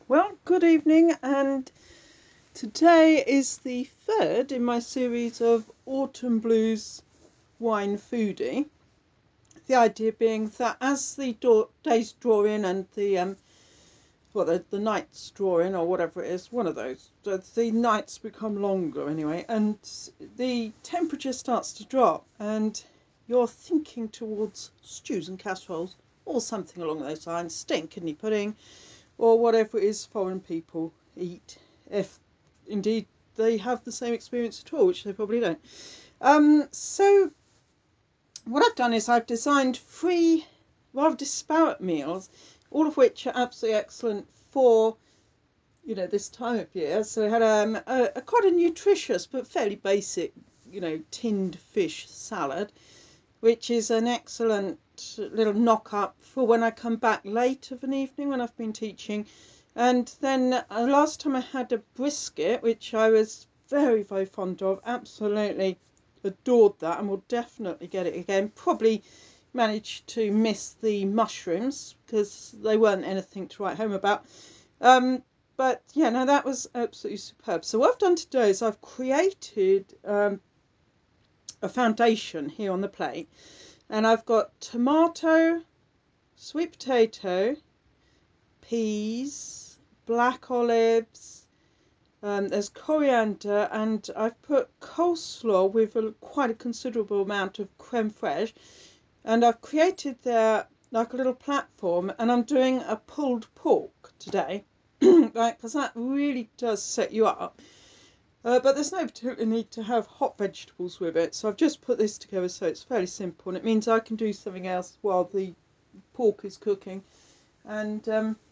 Well, good evening, and today is the third in my series of Autumn Blues Wine Foodie. The idea being that as the days draw in and the nights draw in, or whatever it is, one of those, the nights become longer anyway, and the temperature starts to drop, and you're thinking towards stews and casseroles, or something along those lines, steak, kidney pudding, or whatever it is foreign people eat, if indeed they have the same experience at all, which they probably don't. So what I've done is I've designed three rather disparate meals, all of which are absolutely excellent for this time of year. So I had a quite a nutritious but fairly basic, tinned fish salad, which is an excellent little knock up for when I come back late of an evening when I've been teaching. And then last time I had a brisket, which I was very, very fond of, absolutely adored that, and will definitely get it again. Probably managed to miss the mushrooms because they weren't anything to write home about. But yeah, no, that was absolutely superb. So what I've done today is I've created a foundation here on the plate, and I've got tomato, sweet potato, peas, black olives, there's coriander, and I've put coleslaw with quite a considerable amount of creme fraiche. And I've created there like a little platform, and I'm doing a pulled pork today, right? Because that really does set you up. But there's no particular need to have hot vegetables with it, so I've just put this together so it's fairly simple, and it means I can do something else while the pork is cooking. And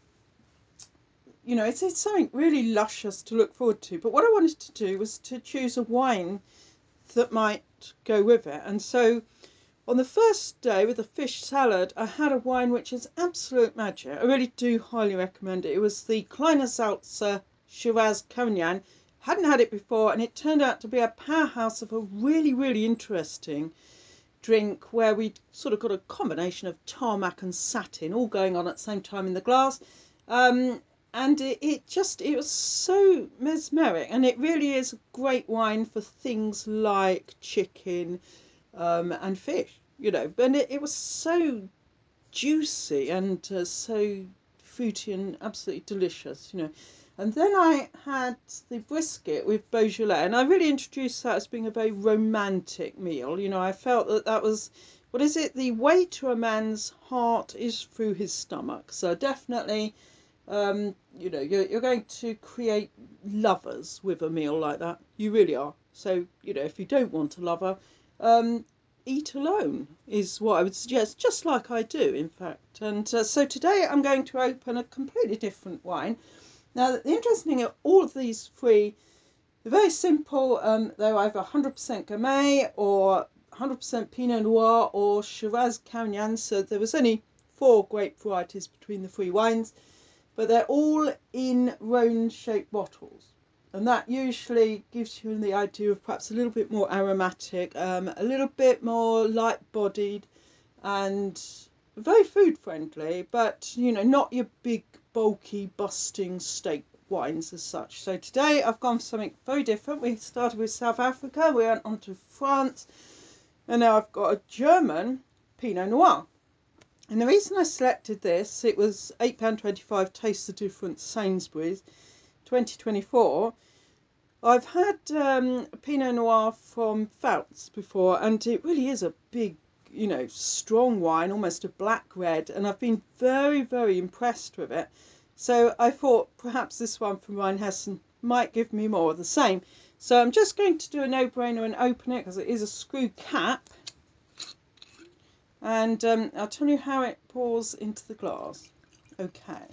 it's something really luscious to look forward to. But what I wanted to do was to choose a wine that might go with it. And so on the first day with the fish salad, I had a wine which is absolute magic. I really do highly recommend it. It was the Kleiner Salzer Shiraz Cognac. Hadn't had it before, and it turned out to be a powerhouse of a really, really interesting drink where we sort of got a combination of tarmac and satin all going on at the same time in the glass. And it was so mesmeric, and it really is a great wine for things like chicken and fish, and it was so juicy and so fruity and absolutely delicious. And then I had the brisket with Beaujolais, and I really introduced that as being a very romantic meal. I felt that was, what is it? The way to a man's heart is through his stomach. So definitely, you're going to create lovers with a meal like that. You really are. So, if you don't want a lover, um, eat alone is what I would suggest, just like I do, in fact. And so today I'm going to open a completely different wine. Now, the interesting thing, all of these three are very simple. They're either 100% Gamay or 100% Pinot Noir or Shiraz Cognac. So there was only four grape varieties between the three wines, but they're all in Rhone-shaped bottles. And that usually gives you the idea of perhaps a little bit more aromatic, a little bit more light-bodied, and very food friendly, but not your big, bulky, busting steak wines as such. So today I've gone for something very different. We started with South Africa, we went on to France, and now I've got a German Pinot Noir. And the reason I selected this, it was £8.25, Taste the Difference, Sainsbury's, 2024. I've had Pinot Noir from Pfalz before, and it really is a big, strong wine, almost a black red, and I've been very, very impressed with it. So I thought perhaps this one from Rheinhessen might give me more of the same. So I'm just going to do a no-brainer and open it because it is a screw cap. And I'll tell you how it pours into the glass. Okay.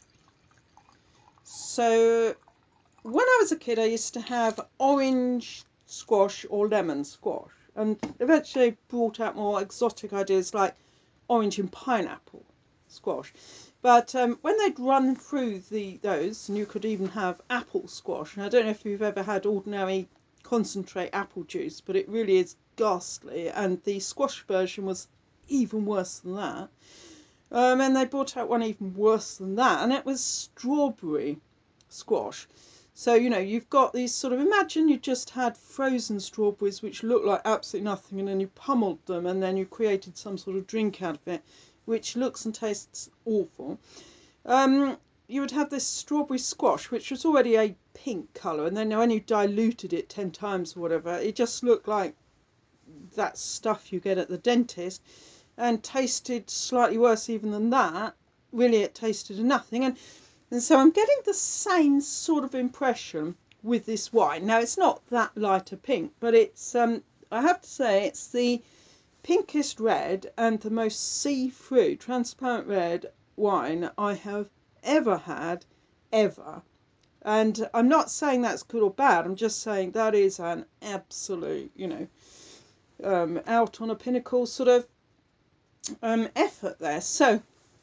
So when I was a kid, I used to have orange squash or lemon squash, and eventually brought out more exotic ideas like orange and pineapple squash. But when they'd run through those, and you could even have apple squash, and I don't know if you've ever had ordinary concentrate apple juice, but it really is ghastly, and the squash version was even worse than that. And they brought out one even worse than that, and it was strawberry squash. So, you know, you've got these sort of, imagine you just had frozen strawberries which look like absolutely nothing, and then you pummeled them, and then you created some sort of drink out of it, which looks and tastes awful. You would have this strawberry squash, which was already a pink colour, and then when you diluted it 10 times or whatever, it just looked like that stuff you get at the dentist, and tasted slightly worse even than that. Really, it tasted of nothing. And so I'm getting the same sort of impression with this wine. Now, it's not that light a pink, but it's, I have to say, it's the pinkest red and the most see-through, transparent red wine I have ever had, ever. And I'm not saying that's good or bad. I'm just saying that is an absolute, you know, out on a pinnacle sort of effort there. So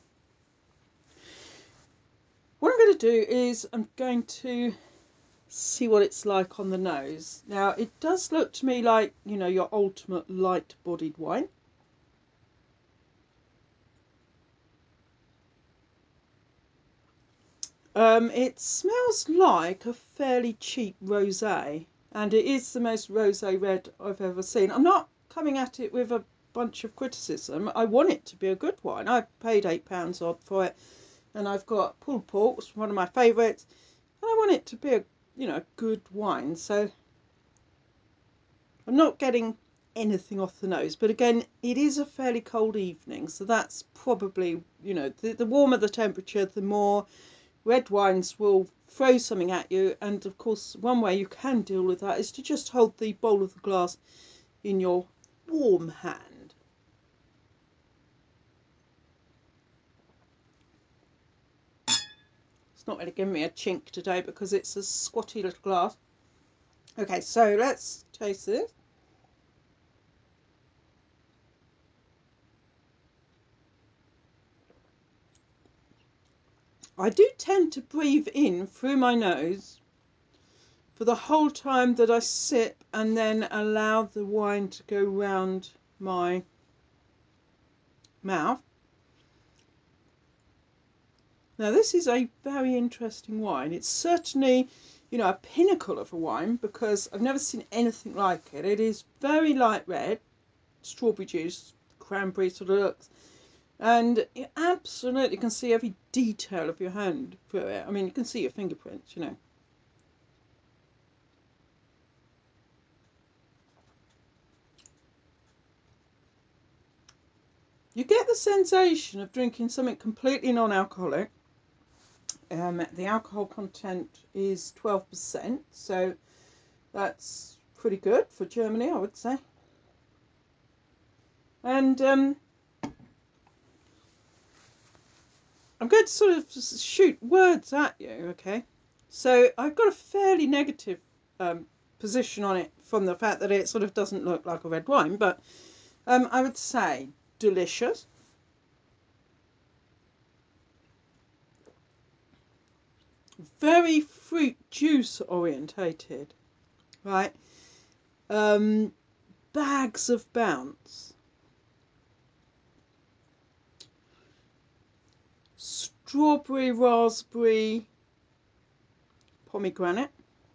what I'm going to do is I'm going to see what it's like on the nose. Now, it does look to me like, you know, your ultimate light-bodied wine. It smells like a fairly cheap rosé, and it is the most rosé red I've ever seen. I'm not coming at it with a bunch of criticism. I want it to be a good wine. I paid £8 odd for it, and I've got pulled pork, which is one of my favourites, and I want it to be a, you know, good wine. So I'm not getting anything off the nose, but again, it is a fairly cold evening, so that's probably, you know, the warmer the temperature, the more red wines will throw something at you. And of course, one way you can deal with that is to just hold the bowl of the glass in your warm hand. It's not really giving me a chink today because it's a squatty little glass. Okay, so let's taste this. I do tend to breathe in through my nose for the whole time that I sip, and then allow the wine to go round my mouth. Now, this is a very interesting wine. It's certainly, you know, a pinnacle of a wine because I've never seen anything like it. It is very light red, strawberry juice, cranberry sort of looks, and you absolutely can see every detail of your hand through it. I mean, you can see your fingerprints, you know. You get the sensation of drinking something completely non-alcoholic. The alcohol content is 12%, so that's pretty good for Germany, I would say. And I'm going to sort of shoot words at you, okay? So I've got a fairly negative position on it from the fact that it sort of doesn't look like a red wine, but I would say delicious. Very fruit juice orientated, right? Bags of bounce. Strawberry, raspberry, pomegranate.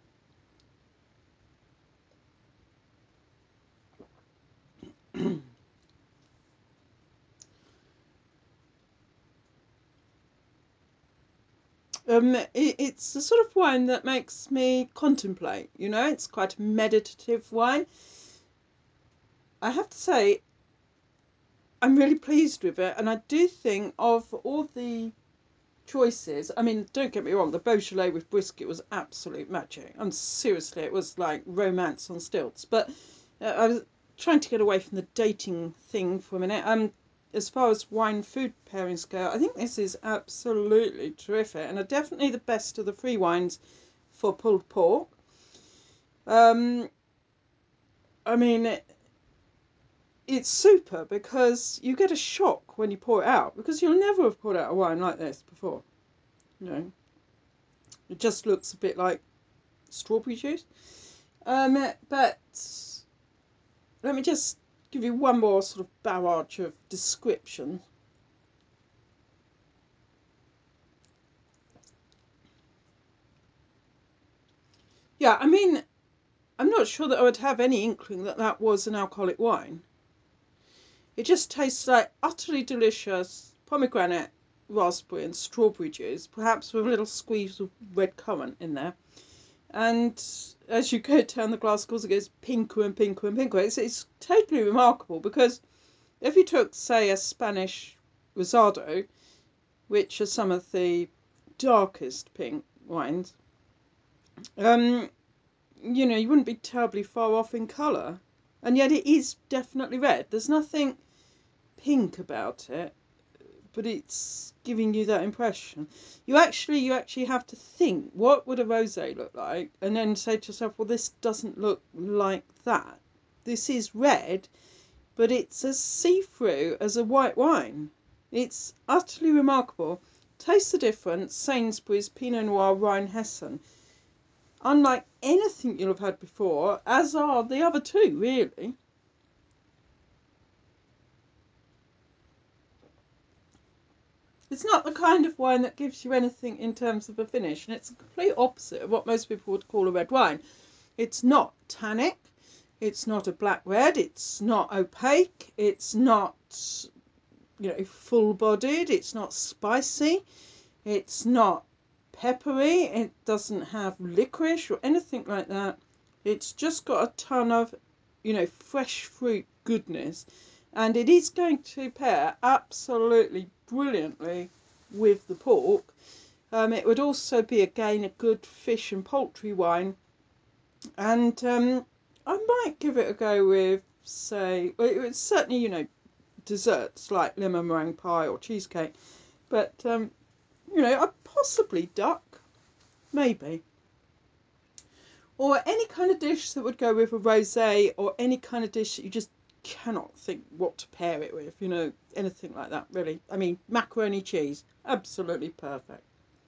It's the sort of wine that makes me contemplate, you know, it's quite a meditative wine. I have to say, I'm really pleased with it, and I do think of all the choices, I mean, don't get me wrong, the Beaujolais with brisket was absolute magic. And seriously, it was like romance on stilts. But I was trying to get away from the dating thing for a minute. As far as wine food pairings go, I think this is absolutely terrific, and are definitely the best of the free wines for pulled pork. Um, I mean, it's super because you get a shock when you pour it out, because you'll never have poured out a wine like this before. You know, it just looks a bit like strawberry juice. But let me just give you one more sort of barrage of description. Yeah, I mean, I'm not sure that I would have any inkling that that was an alcoholic wine. It just tastes like utterly delicious pomegranate, raspberry, and strawberry juice, perhaps with a little squeeze of red currant in there. And as you go down the glass, of course, it gets pinker and pinker and pinker. It's totally remarkable because if you took, say, a Spanish Rosado, which are some of the darkest pink wines, you wouldn't be terribly far off in colour. And yet it is definitely red. There's nothing pink about it, but it's giving you that impression. You actually have to think, what would a rosé look like? And then say to yourself, well, this doesn't look like that. This is red, but it's as see-through as a white wine. It's utterly remarkable. Taste the difference, Sainsbury's Pinot Noir Rheinhessen. Unlike anything you'll have had before, as are the other two, really. It's not the kind of wine that gives you anything in terms of a finish, and it's the complete opposite of what most people would call a red wine. It's not tannic, it's not a black red, it's not opaque, it's not, full-bodied, it's not spicy, it's not peppery, it doesn't have licorice or anything like that. It's just got a ton of, fresh fruit goodness. And it is going to pair absolutely brilliantly with the pork. It would also be, again, a good fish and poultry wine. And I might give it a go with, say, well, it's certainly, desserts like lemon meringue pie or cheesecake. But, possibly duck, maybe. Or any kind of dish that would go with a rosé, or any kind of dish that you just cannot think what to pair it with, anything like that, really. I mean, macaroni cheese, absolutely perfect.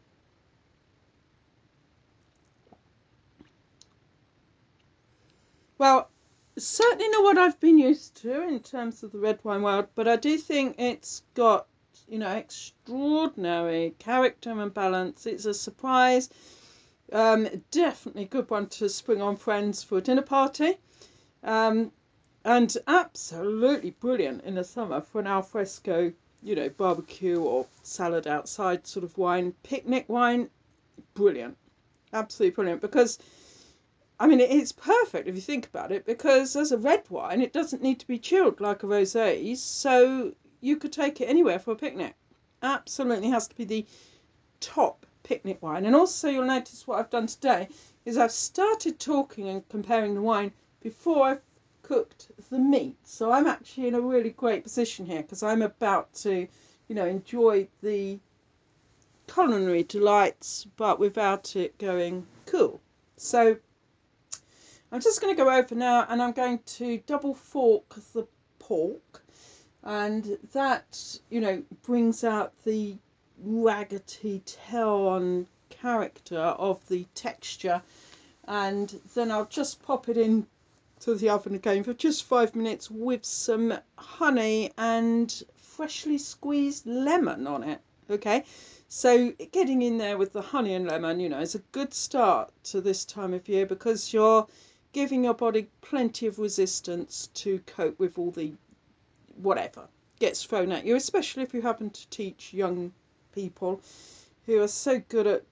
Well, certainly not what I've been used to in terms of the red wine world, but I do think it's got, extraordinary character and balance. It's a surprise. Definitely a good one to spring on friends for a dinner party. Um, and absolutely brilliant in the summer for an alfresco, barbecue or salad outside sort of wine, picnic wine. Brilliant, absolutely brilliant. Because I mean, it's perfect if you think about it. Because as a red wine, it doesn't need to be chilled like a rosé, so you could take it anywhere for a picnic. Absolutely has to be the top picnic wine. And also, you'll notice what I've done today is I've started talking and comparing the wine before I've cooked the meat. So I'm actually in a really great position here because I'm about to, enjoy the culinary delights, but without it going cool. So I'm just going to go over now and I'm going to double fork the pork, and that, brings out the raggedy tail-on character of the texture. And then I'll just pop it in to the oven again for just 5 minutes with some honey and freshly squeezed lemon on it. Okay, so getting in there with the honey and lemon, is a good start to this time of year because you're giving your body plenty of resistance to cope with all the whatever gets thrown at you, especially if you happen to teach young people who are so good at,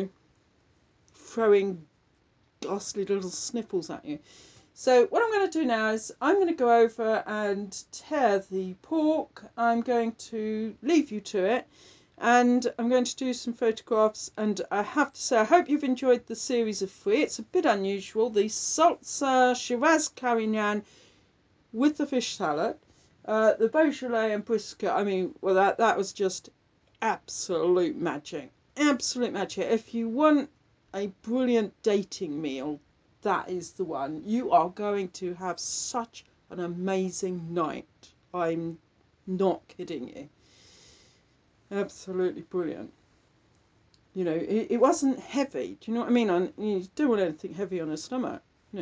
throwing ghastly little sniffles at you. So what I'm going to do now is I'm going to go over and tear the pork. I'm going to leave you to it. And I'm going to do some photographs. And I have to say, I hope you've enjoyed the series of 3. It's a bit unusual. The salsa Shiraz Carignan with the fish salad. The Beaujolais and brisket, I mean, well, that was just absolute magic. Absolute magic. If you want a brilliant dating meal, that is the one. You are going to have such an amazing night. I'm not kidding you. Absolutely brilliant. It wasn't heavy. Do you know what I mean? You don't want anything heavy on a stomach.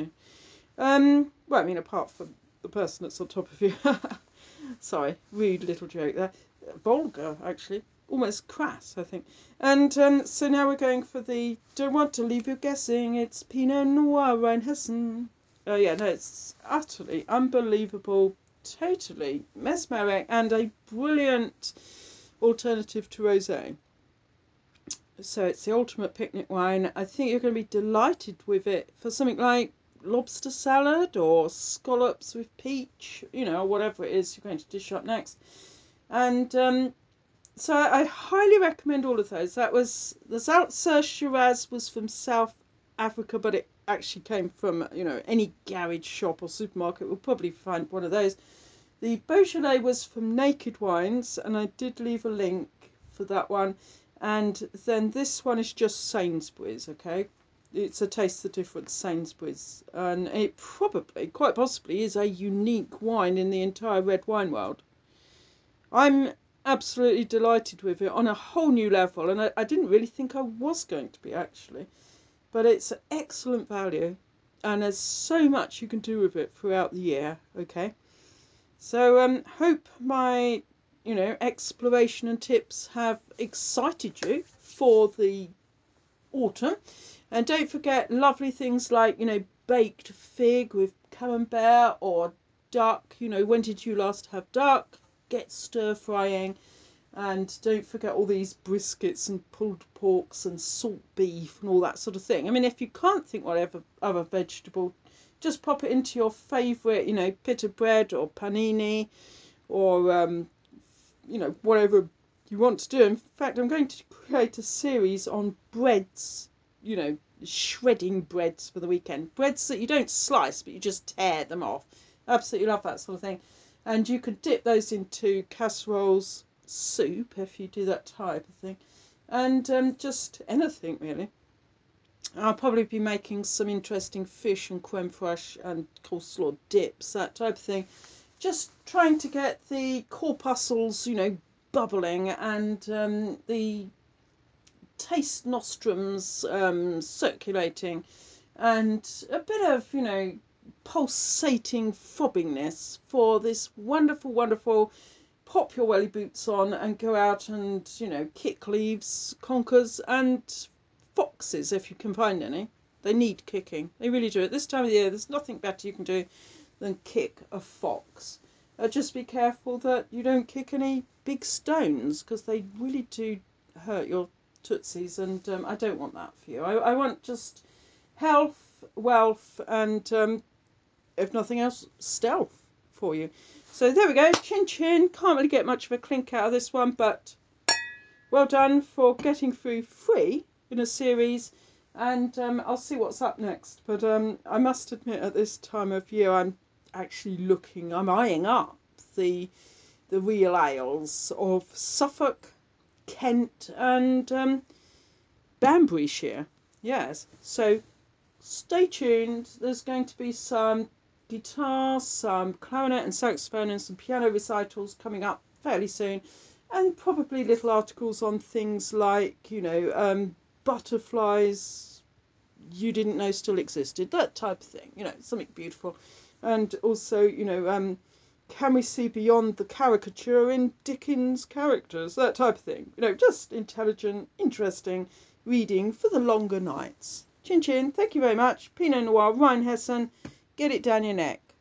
Well, I mean, apart from the person that's on top of you. Sorry, rude little joke there. Vulgar, actually. almost crass, I think. And so now we're going for the Don't Want to Leave You Guessing. It's Pinot Noir Rheinhessen. Oh yeah, no, it's utterly unbelievable, totally mesmeric, and a brilliant alternative to rosé. So it's the ultimate picnic wine. I think you're going to be delighted with it for something like lobster salad or scallops with peach, or whatever it is you're going to dish up next. And so I highly recommend all of those. That was the Zoutzer Shiraz was from South Africa, but it actually came from any garage shop or supermarket. We'll probably find one of those. The Beaujolais was from Naked Wines, and I did leave a link for that one. And then this one is just Sainsbury's, okay? It's a Taste the Difference Sainsbury's, and it probably, quite possibly, is a unique wine in the entire red wine world. I'm absolutely delighted with it on a whole new level, and I didn't really think I was going to be, actually. But it's excellent value, and there's so much you can do with it throughout the year, okay? So hope my exploration and tips have excited you for the autumn. And don't forget lovely things like baked fig with camembert, or duck. When did you last have duck? Get stir frying. And don't forget all these briskets and pulled porks and salt beef and all that sort of thing. I mean, if you can't think whatever other vegetable, just pop it into your favourite, pita bread or panini, or whatever you want to do. In fact, I'm going to create a series on breads, shredding breads for the weekend. Breads that you don't slice, but you just tear them off. Absolutely love that sort of thing. And you could dip those into casseroles, soup, if you do that type of thing. And just anything, really. I'll probably be making some interesting fish and creme fraiche and coleslaw dips, that type of thing. Just trying to get the corpuscles, bubbling, and the taste nostrums circulating, and a bit of, pulsating throbbingness for this wonderful, wonderful pop your welly boots on and go out and, kick leaves, conkers, and foxes if you can find any. They need kicking. They really do. At this time of the year, there's nothing better you can do than kick a fox. Just be careful that you don't kick any big stones, because they really do hurt your tootsies, and I don't want that for you. I want just health, wealth, and if nothing else, stealth for you. So there we go, chin chin. Can't really get much of a clink out of this one, but well done for getting through 3 in a series. And I'll see what's up next. But I must admit, at this time of year, I'm eyeing up the real ales of Suffolk, Kent, and Banburyshire. Yes, so stay tuned. There's going to be some guitar, some clarinet and saxophone, and some piano recitals coming up fairly soon, and probably little articles on things like butterflies you didn't know still existed, that type of thing, something beautiful. And also, can we see beyond the caricature in Dickens' characters, that type of thing. Just intelligent, interesting reading for the longer nights. Chin chin, thank you very much. Pinot Noir, Rheinhessen, get it down your neck.